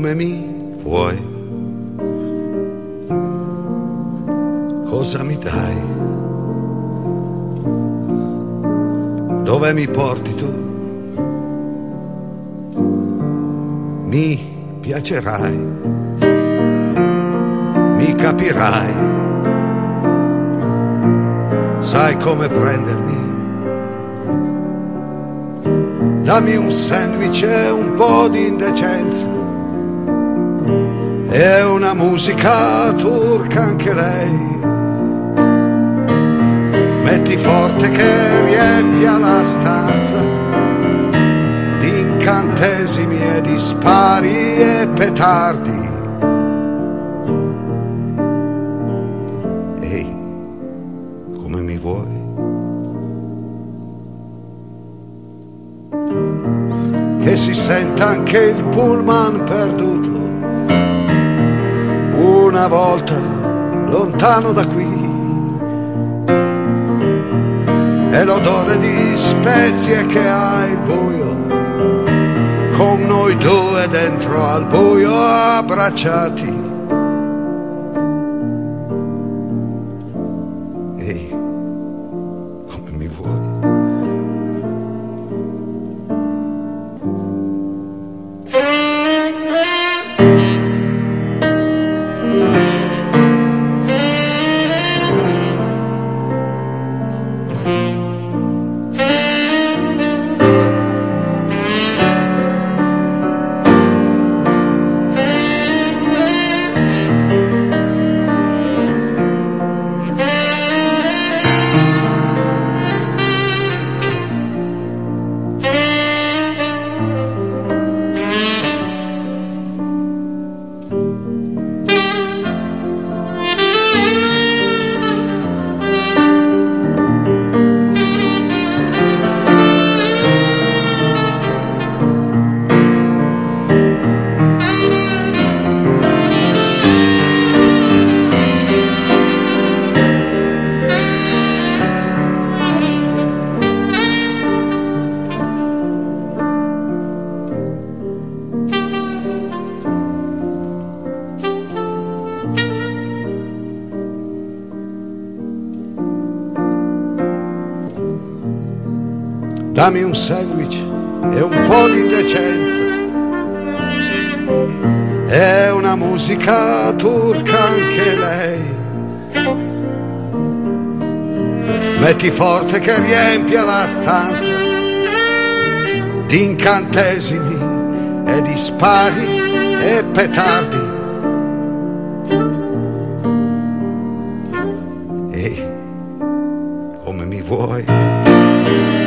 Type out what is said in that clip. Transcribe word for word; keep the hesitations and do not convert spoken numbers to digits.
come mi vuoi? Cosa mi dai? Dove mi porti tu? Mi piacerai, mi capirai, sai come prendermi. Dammi un sandwich e un po' di indecenza e una musica turca anche lei. Metti forte che riempia la stanza di incantesimi e di spari e petardi. Ehi, come mi vuoi? Che si senta anche il pullman perduto una volta lontano da qui, e l'odore di spezie che ha il buio, con noi due dentro al buio abbracciati. Ehi, come mi vuoi? Dammi un sandwich e un po' di indecenza e una musica turca anche lei. Metti forte che riempia la stanza di incantesimi e di spari e petardi. Ehi, come mi vuoi?